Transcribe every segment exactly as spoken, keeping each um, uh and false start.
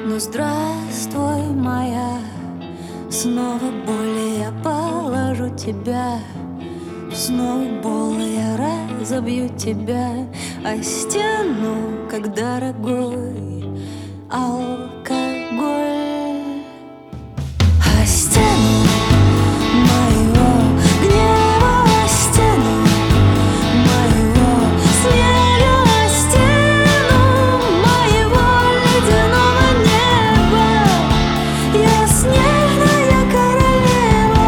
Ну здравствуй, моя, снова боль, я положу тебя в сноубол, я разобью тебя о стену, как дорогой алкоголь. О стену моего гнева, о стену моего снега, о стену моего ледяного неба. Я снежная королева.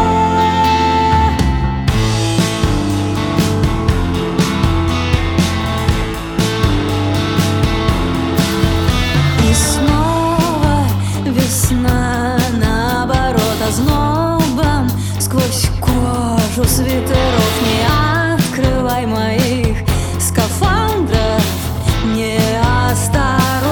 И снова весна, наоборот, ознобом сквозь кожу свитеров. Не открывай моих скафандров неосторожно.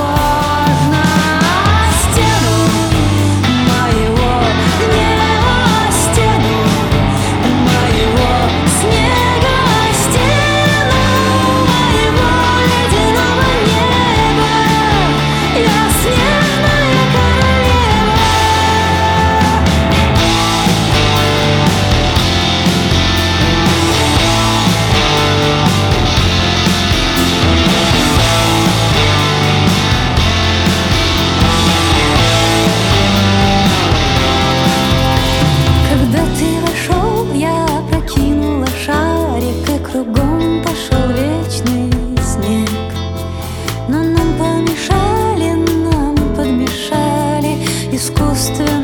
О стену моего гнева, о стену моего снега, о стену моего ледяного неба. Я снежная королева. Когда ты вошел, я опрокинула шарик, и кругом пошел вечный снег. Но нам помешали, нам подмешали искусственно